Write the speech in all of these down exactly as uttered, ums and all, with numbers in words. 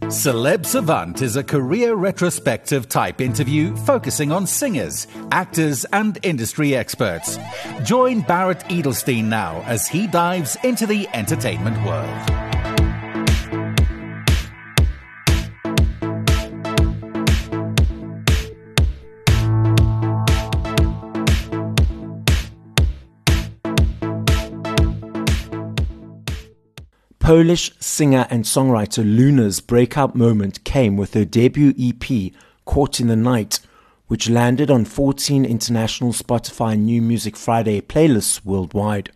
Celeb Savant is a career retrospective type interview focusing on singers, actors, and industry experts. Join Barrett Edelstein now as he dives into the entertainment world. Polish singer and songwriter Luna's breakout moment came with her debut E P, Caught in the Night, which landed on fourteen international Spotify New Music Friday playlists worldwide.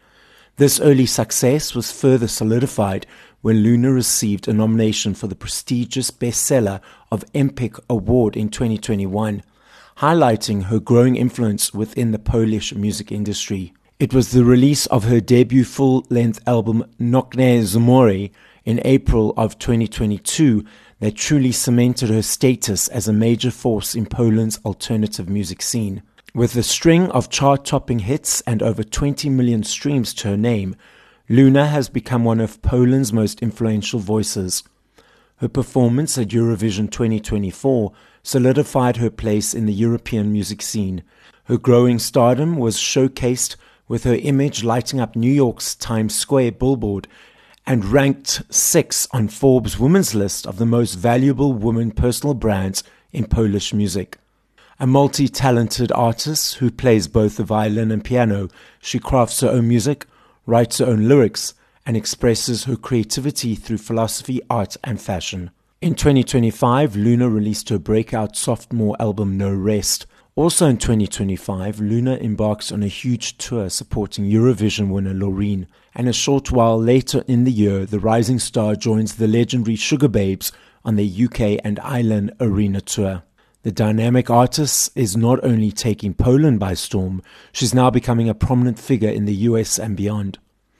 This early success was further solidified when Luna received a nomination for the prestigious Bestseller of Empik Award in twenty twenty-one, highlighting her growing influence within the Polish music industry. It was the release of her debut full-length album Nocne Zmory in April of twenty twenty-two that truly cemented her status as a major force in Poland's alternative music scene. With a string of chart-topping hits and over twenty million streams to her name, Luna has become one of Poland's most influential voices. Her performance at Eurovision twenty twenty-four solidified her place in the European music scene. Her growing stardom was showcased with her image lighting up New York's Times Square billboard and ranked sixth on Forbes' women's list of the most valuable women personal brands in Polish music. A multi-talented artist who plays both the violin and piano, she crafts her own music, writes her own lyrics, and expresses her creativity through philosophy, art, and fashion. In twenty twenty-five, Luna released her breakout sophomore album No Rest. Also in twenty twenty-five, Luna embarks on a huge tour supporting Eurovision winner Loreen, and a short while later in the year, the rising star joins the legendary Sugababes on their U K and Ireland arena tour. The dynamic artist is not only taking Poland by storm, she's now becoming a prominent figure in the U S and beyond.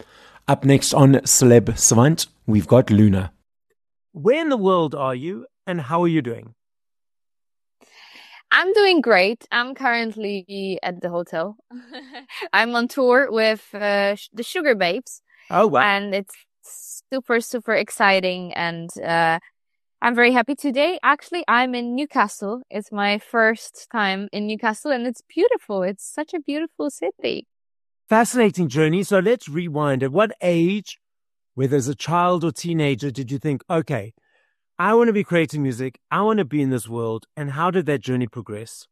Up next on Celeb Savant, we've got Luna. Where in the world are you, and how are you doing? I'm doing great. I'm currently at the hotel. I'm on tour with uh, the Sugababes. Oh, wow. And it's super, super exciting. And uh, I'm very happy today. Actually, I'm in Newcastle. It's my first time in Newcastle, and it's beautiful. It's such a beautiful city. Fascinating journey. So let's rewind. At what age, whether as a child or teenager, did you think, okay, I want to be creating music, I want to be in this world, and how did that journey progress?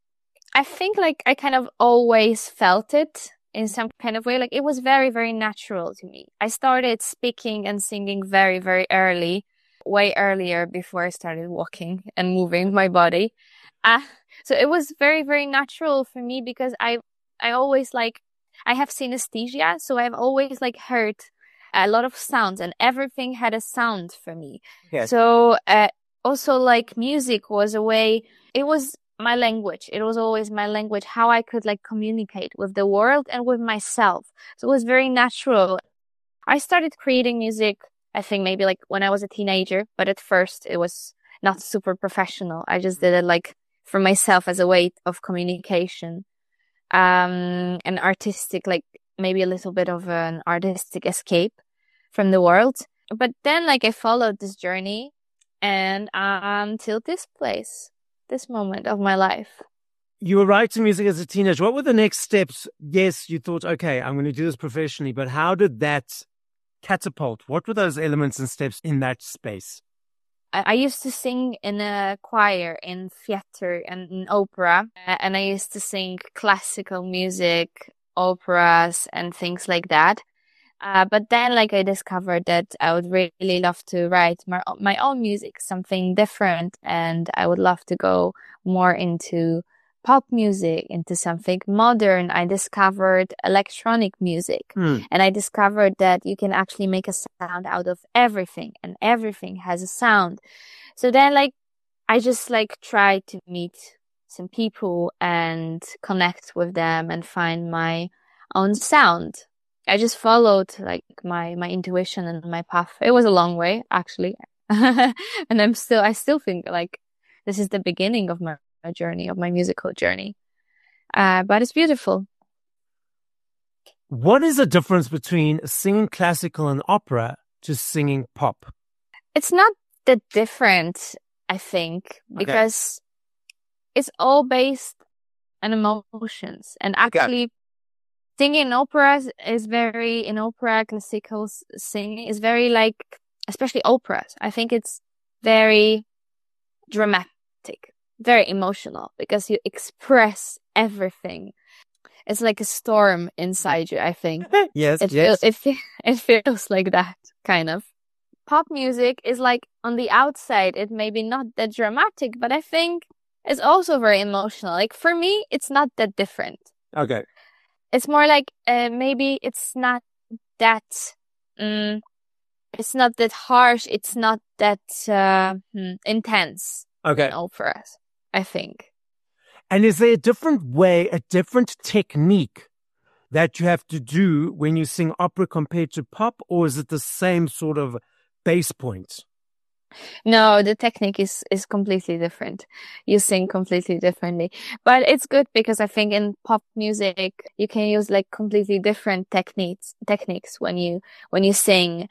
I think like I kind of always felt it in some kind of way. Like it was very, very natural to me. I started speaking and singing very, very early, way earlier before I started walking and moving my body. Uh, so it was very, very natural for me because I, I always like, I have synesthesia, so I've always like heard a lot of sounds, and everything had a sound for me. Yes. So uh, also like music was a way, it was my language. It was always my language, how I could like communicate with the world and with myself. So it was very natural. I started creating music, I think maybe like when I was a teenager, but at first it was not super professional. I just did it like for myself as a way of communication, um, and artistic, like maybe a little bit of an artistic escape from the world. But then like I followed this journey and um till this place, this moment of my life. You were writing music as a teenager. What were the next steps? Yes, you thought, okay, I'm going to do this professionally, but how did that catapult? What were those elements and steps in that space? I, I used to sing in a choir, in theater and in opera, and I used to sing classical music, operas and things like that. Uh, but then like I discovered that I would really love to write my, my own music, something different. And I would love to go more into pop music, into something modern. I discovered electronic music, Hmm. and I discovered that you can actually make a sound out of everything, and everything has a sound. So then like I just like tried to meet some people and connect with them and find my own sound. I just followed like my, my intuition and my path. It was a long way actually. And I'm still, I still think like this is the beginning of my, my journey, of my musical journey. Uh, but it's beautiful. What is the difference between singing classical and opera to singing pop? It's not that different, I think, because okay. it's all based on emotions. And actually, okay. singing in operas is very, in opera, classical singing is very like, especially operas. I think it's very dramatic, very emotional, because you express everything. It's like a storm inside you, I think. yes, it, yes. It, it, it feels like that, kind of. Pop music is like, on the outside, it may be not that dramatic, but I think it's also very emotional. Like, for me, it's not that different. Okay. It's more like, uh, maybe it's not that, um, it's not that harsh. It's not that uh, hmm, intense. Okay. In operas, I think. And is there a different way, a different technique that you have to do when you sing opera compared to pop, or is it the same sort of bass point? No, the technique is, is completely different. You sing completely differently. But it's good because I think in pop music, you can use like completely different techniques, techniques when you, when you sing.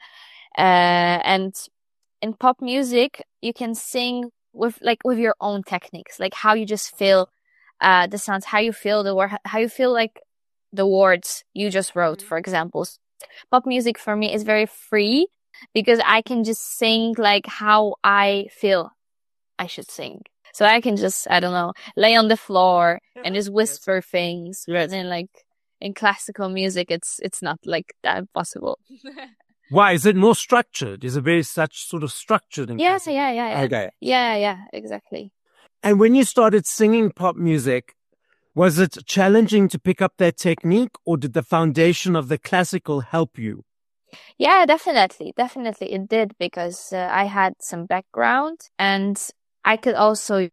Uh, and in pop music, you can sing with like, with your own techniques, like how you just feel Uh, the sounds, how you feel the word, how you feel like the words you just wrote, for example. Pop music for me is very free because I can just sing like how I feel I should sing. So I can just, I don't know, lay on the floor and just whisper yes. things. Yes. And like in classical music, it's, it's not like that possible. Why? Is it more structured? Is it very such sort of structured? In yeah, yeah, yeah, yeah. Okay. Yeah, yeah, exactly. And when you started singing pop music, was it challenging to pick up that technique, or did the foundation of the classical help you? Yeah, definitely. Definitely it did, because uh, I had some background and I could also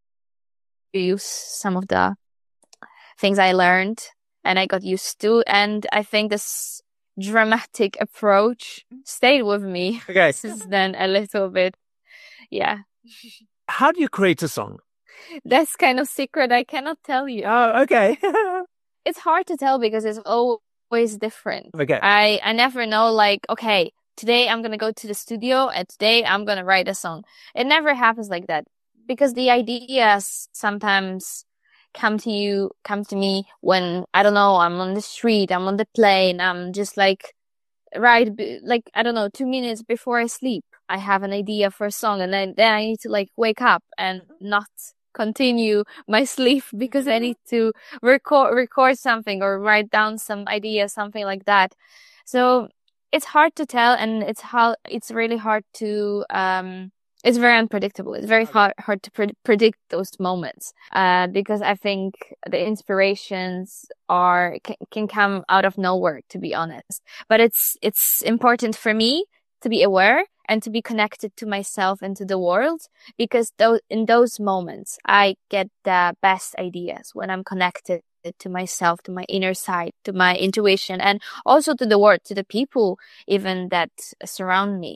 use some of the things I learned and I got used to. And I think this dramatic approach stayed with me okay. since then a little bit. Yeah. How do you create a song? That's kind of secret. I cannot tell you. Oh, okay. It's hard to tell because it's always different. Okay. I, I never know, like, okay, today I'm going to go to the studio and today I'm going to write a song. It never happens like that because the ideas sometimes come to you, come to me when, I don't know, I'm on the street, I'm on the plane, I'm just like, right, like, I don't know, two minutes before I sleep, I have an idea for a song and then, then I need to like wake up and not continue my sleep because I need to record, record something or write down some idea, something like that. So it's hard to tell and it's how, it's really hard to, um, it's very unpredictable. It's very hard, hard to pre- predict those moments, uh, because I think the inspirations are, can, can come out of nowhere, to be honest. But it's, it's important for me to be aware and to be connected to myself and to the world, because those, in those moments, I get the best ideas when I'm connected to myself, to my inner side, to my intuition, and also to the world, to the people even that surround me.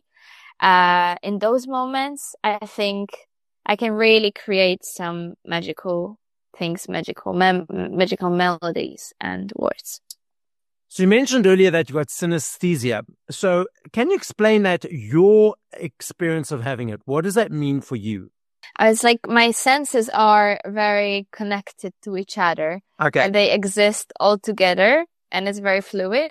Uh, in those moments, I think I can really create some magical things, magical, mem- magical melodies and words. So you mentioned earlier that you got synesthesia. So can you explain that, your experience of having it? What does that mean for you? It's like my senses are very connected to each other. Okay. And they exist all together and it's very fluid.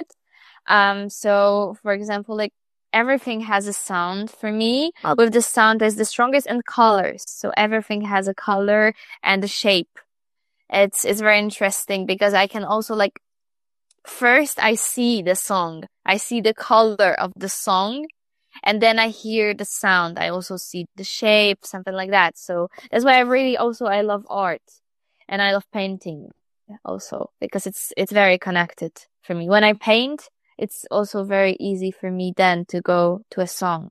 Um, so for example, like everything has a sound for me. Okay. With the sound, there's the strongest and colors. So everything has a color and a shape. It's, it's very interesting because I can also like, first, I see the song. I see the color of the song. And then I hear the sound. I also see the shape, something like that. So that's why I really also, I love art. And I love painting also. Because it's it's very connected for me. When I paint, it's also very easy for me then to go to a song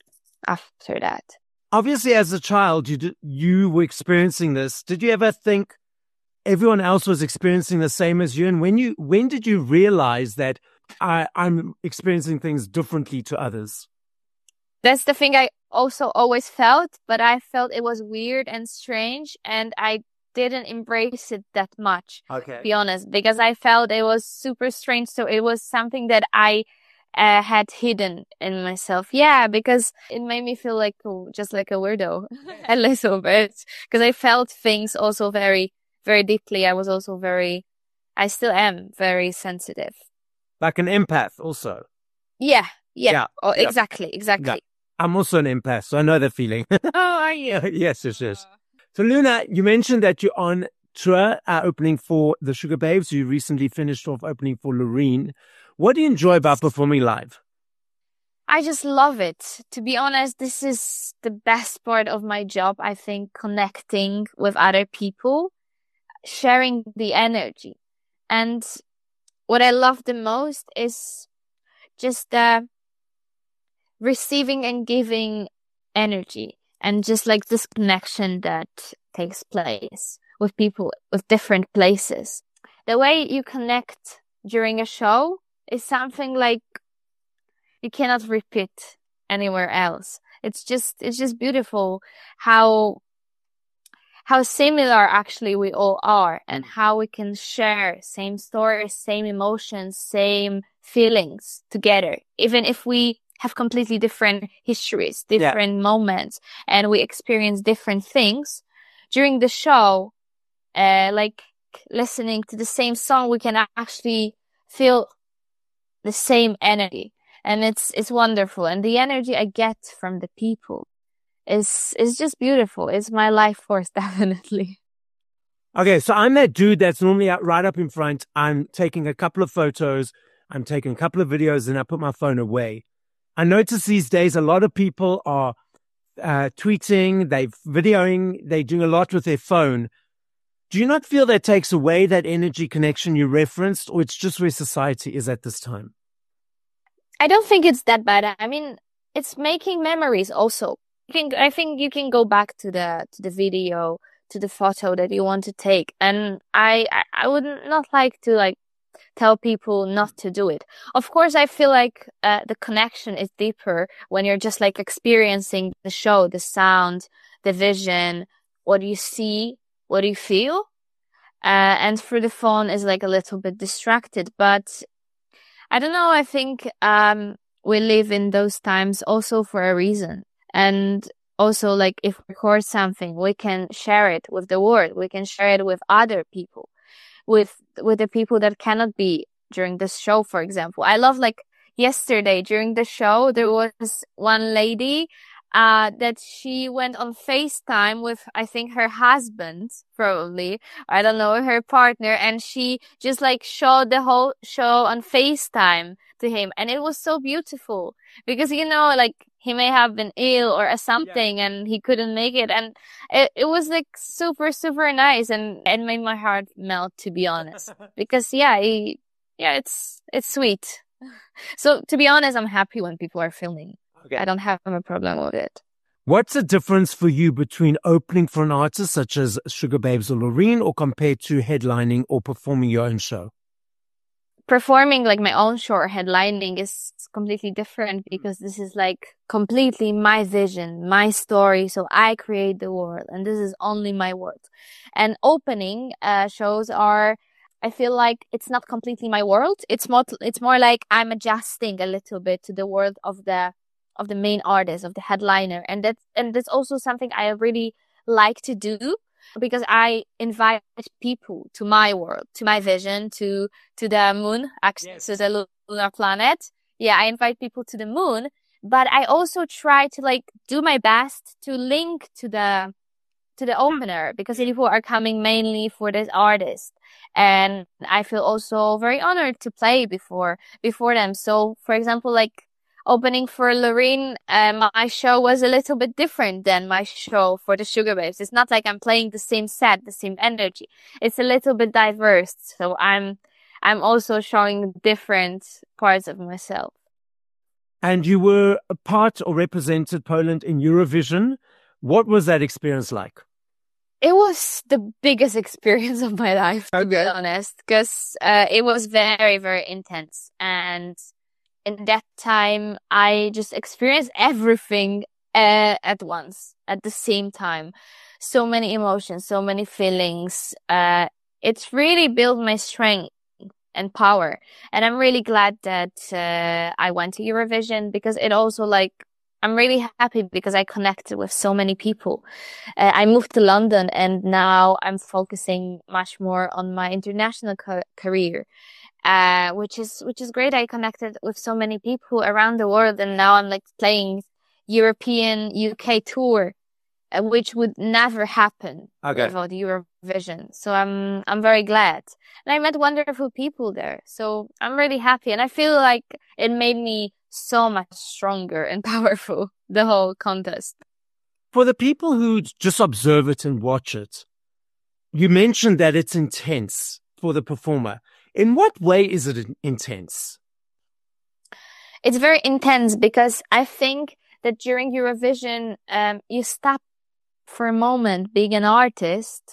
after that. Obviously, as a child, you did, you were experiencing this. Did you ever think everyone else was experiencing the same as you? And when you when did you realize that I, I'm experiencing things differently to others? That's the thing I also always felt, but I felt it was weird and strange, and I didn't embrace it that much, okay. to be honest, because I felt it was super strange. So it was something that I uh, had hidden in myself. Yeah, because it made me feel like oh, just like a weirdo a little bit, because I felt things also very, very deeply. I was also very, I still am very sensitive. Like an empath also. Yeah, yeah. Yeah, Oh, yeah. exactly, exactly. Yeah. I'm also an empath, so I know that feeling. Oh, are you? Yes, yes, yes. So Luna, you mentioned that you're on tour uh, opening for the Sugababes. You recently finished off opening for Loreen. What do you enjoy about performing live? I just love it. To be honest, this is the best part of my job. I think connecting with other people, sharing the energy. And what I love the most is just uh, receiving and giving energy, and just like this connection that takes place with people with different places. The way you connect during a show is something like you cannot repeat anywhere else. It's just, it's just beautiful how, how similar actually we all are, and how we can share same stories, same emotions, same feelings together, even if we have completely different histories, different yeah. moments, and we experience different things during the show. Uh, like listening to the same song, we can actually feel the same energy. And it's, it's wonderful. And the energy I get from the people is, is just beautiful. It's my life force, definitely. Okay. So I'm that dude that's normally out right up in front. I'm taking a couple of photos. I'm taking a couple of videos, and I put my phone away. I notice these days a lot of people are uh, tweeting, they're videoing, they're doing a lot with their phone. Do you not feel that takes away that energy connection you referenced, or it's just where society is at this time? I don't think it's that bad. I mean, it's making memories also. You can, I think you can go back to the, to the video, to the photo that you want to take. And I, I, I would not like to like tell people not to do it. Of course, I feel like uh, the connection is deeper when you're just like experiencing the show, the sound, the vision, what you see, what you feel. Uh, and through the phone is like a little bit distracted, but I don't know. I think, um, we live in those times also for a reason. And also, like, if we record something, we can share it with the world. We can share it with other people, with, with the people that cannot be during this show, for example. I love, like, yesterday during the show, there was one lady, uh, that she went on FaceTime with, I think, her husband, probably, I don't know, her partner, and she just like showed the whole show on FaceTime to him. And it was so beautiful because, you know, like he may have been ill or something yeah. and he couldn't make it. And it, it was like super, super nice. And it made my heart melt, to be honest, because yeah, he, yeah, it's, it's sweet. So to be honest, I'm happy when people are filming. Okay. I don't have a problem with it. What's the difference for you between opening for an artist such as Sugababes or Loreen, or compared to headlining or performing your own show? Performing like my own show or headlining is completely different, because this is like completely my vision, my story. So I create the world, and this is only my world. And opening uh, shows are, I feel like it's not completely my world. It's more, it's more like I'm adjusting a little bit to the world of the of the main artist, of the headliner. And that's, and that's also something I really like to do, because I invite people to my world, to my vision, to, to the moon, actually, yes. to the lunar planet. Yeah, I invite people to the moon, but I also try to like do my best to link to the, to the opener, because people are coming mainly for this artist. And I feel also very honored to play before, before them. So for example, like, opening for Loreen, uh, my show was a little bit different than my show for the Sugababes. It's not like I'm playing the same set, the same energy. It's a little bit diverse. So I'm, I'm also showing different parts of myself. And you were a part or represented Poland in Eurovision. What was that experience like? It was the biggest experience of my life, to okay. be honest, because uh, it was very, very intense. And in that time, I just experienced everything uh, at once, at the same time. So many emotions, so many feelings. Uh, it's really built my strength and power. And I'm really glad that uh, I went to Eurovision, because it also like, I'm really happy because I connected with so many people. Uh, I moved to London, and now I'm focusing much more on my international co- career, uh, which is which is great. I connected with so many people around the world, and now I'm like playing European U K tour, uh, which would never happen Okay. without Eurovision. So I'm I'm very glad, and I met wonderful people there. So I'm really happy, and I feel like it made me so much stronger and powerful, the whole contest. For the people who just observe it and watch it, you mentioned that it's intense for the performer. In what way is it intense? It's very intense because I think that during Eurovision, um, you stop for a moment being an artist,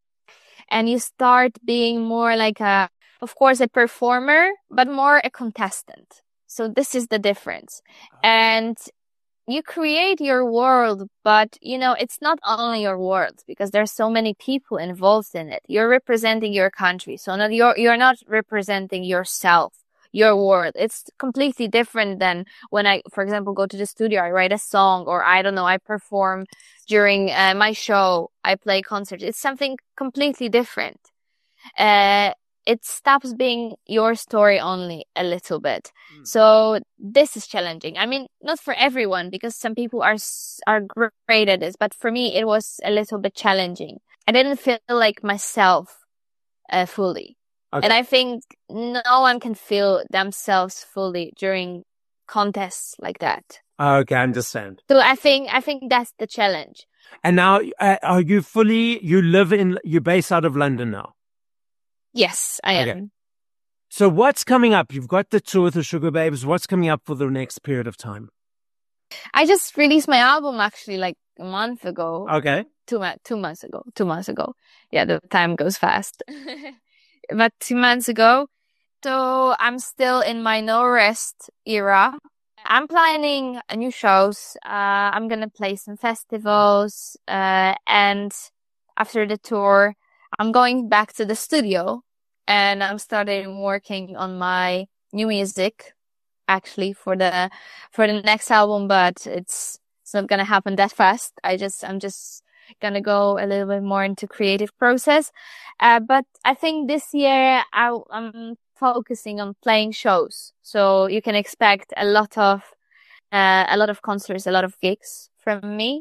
and you start being more like a, of course, a performer, but more a contestant. So this is the difference. And you create your world, but you know, it's not only your world, because there's so many people involved in it. You're representing your country. So not you're, you're not representing yourself, your world. It's completely different than when I, for example, go to the studio, I write a song, or I don't know, I perform during uh, my show, I play concerts. It's something completely different. Uh, it stops being your story only a little bit. Mm. So this is challenging. I mean, not for everyone, because some people are are great at this, but for me, it was a little bit challenging. I didn't feel like myself uh, fully. Okay. And I think no one can feel themselves fully during contests like that. Okay, I understand. So I think I think that's the challenge. And now, uh, are you fully, you live in, you're based out of London now? Yes, I am. Okay. So what's coming up? You've got the tour with the Sugababes. What's coming up for the next period of time? I just released my album actually like a month ago. Okay. Two, two months ago. Two months ago. Yeah, the time goes fast. But two months ago. So I'm still in my no rest era. I'm planning new shows. Uh, I'm going to play some festivals. Uh, and after the tour, I'm going back to the studio, and I'm starting working on my new music actually for the, for the next album, but it's, it's not going to happen that fast. I just, I'm just going to go a little bit more into creative process. Uh, but I think this year I, I'm focusing on playing shows. So you can expect a lot of, uh, a lot of concerts, a lot of gigs from me,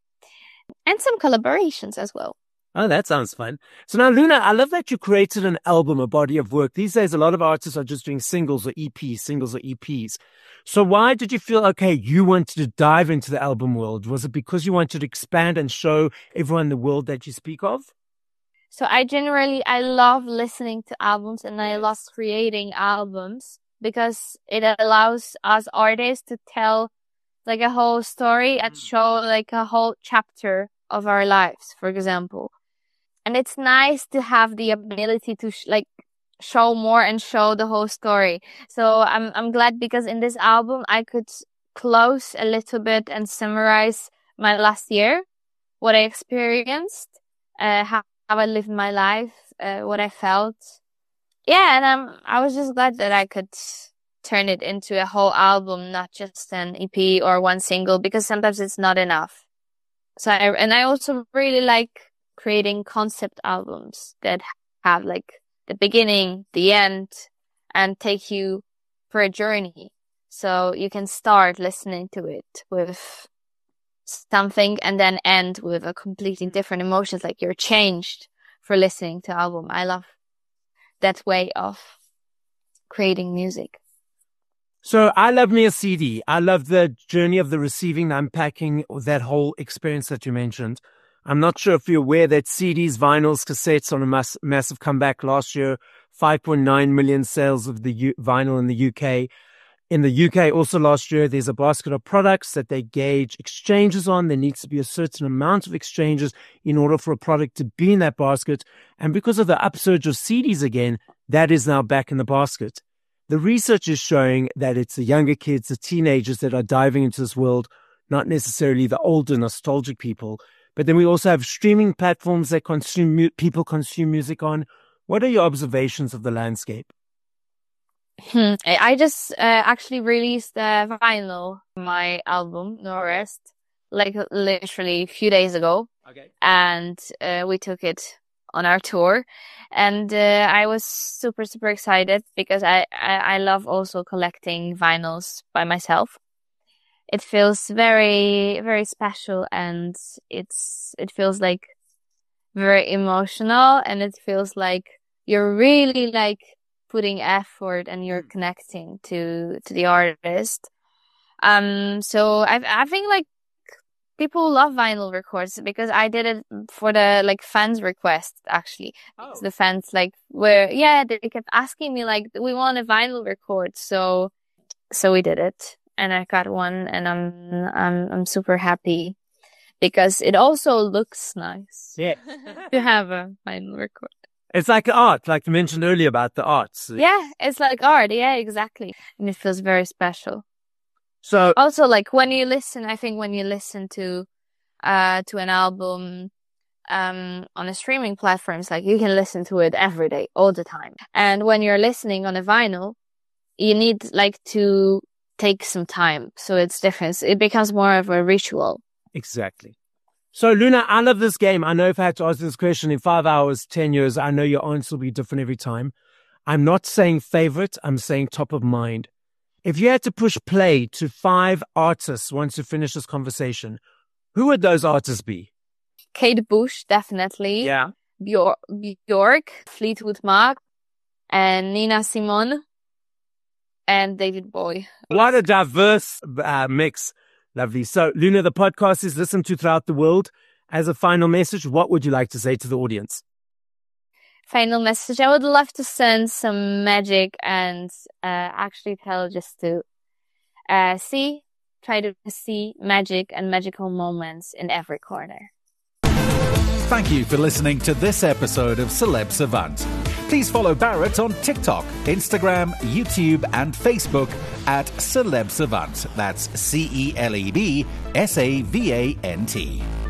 and some collaborations as well. Oh, that sounds fun. So now, Luna, I love that you created an album, a body of work. These days, a lot of artists are just doing singles or E Ps, singles or E Ps. So why did you feel, okay, you wanted to dive into the album world? Was it because you wanted to expand and show everyone the world that you speak of? So I generally, I love listening to albums, and I love creating albums because it allows us artists to tell like a whole story and show like a whole chapter of our lives, for example. And it's nice to have the ability to sh- like show more and show the whole story. So I'm I'm glad because in this album I could close a little bit and summarize my last year, what I experienced, uh, how, how I lived my life, uh, what I felt. Yeah, and um, I was just glad that I could turn it into a whole album, not just an E P or one single, because sometimes it's not enough. So I, and I also really like creating concept albums that have like the beginning, the end, and take you for a journey. So you can start listening to it with something and then end with a completely different emotions, like you're changed for listening to album. I love that way of creating music. So I love me a C D. I love the journey of the receiving, the unpacking, that whole experience that you mentioned. I'm not sure if you're aware that C Ds, vinyls, cassettes on a mass, massive comeback last year, five point nine million sales of the U- vinyl in the U K. In the U K also last year, there's a basket of products that they gauge exchanges on. There needs to be a certain amount of exchanges in order for a product to be in that basket. And because of the upsurge of C Ds again, that is now back in the basket. The research is showing that it's the younger kids, the teenagers that are diving into this world, not necessarily the older nostalgic people. But then we also have streaming platforms that consume mu- people consume music on. What are your observations of the landscape? Hmm. I just uh, actually released a vinyl, my album, No Rest, like literally a few days ago. Okay. And uh, we took it on our tour. And uh, I was super, super excited because I, I, I love also collecting vinyls by myself. It feels very, very special, and it's it feels like very emotional, and it feels like you're really like putting effort and you're connecting to to the artist. Um, so I I think like people love vinyl records because I did it for the like fans request actually. Oh. The fans like were yeah they kept asking me like we want a vinyl record, so so we did it. And I got one, and I'm I'm I'm super happy because it also looks nice. Yeah. To have a vinyl record. It's like art, like you mentioned earlier about the arts. Yeah, it's like art. Yeah, exactly. And it feels very special. So Also, like when you listen, I think when you listen to uh to an album um on a streaming platforms, like you can listen to it every day, all the time. And when you're listening on a vinyl, you need like to take some time. So it's different. It becomes more of a ritual. Exactly. So, Luna, I love this game. I know if I had to ask this question in five hours, ten years, I know your answer will be different every time. I'm not saying favorite. I'm saying top of mind. If you had to push play to five artists once you finish this conversation, who would those artists be? Kate Bush, definitely. Yeah. Bjor- Bjork, Fleetwood Mac, and Nina Simone, and David Bowie. What a diverse uh, mix. Lovely. So, Luna, the podcast is listened to throughout the world. As a final message, what would you like to say to the audience? Final message. I would love to send some magic and uh, actually tell just to uh, see, try to see magic and magical moments in every corner. Thank you for listening to this episode of Celeb Savant. Please follow Barrett on TikTok, Instagram, YouTube, and Facebook at Celeb Savant. That's C E L E B S A V A N T.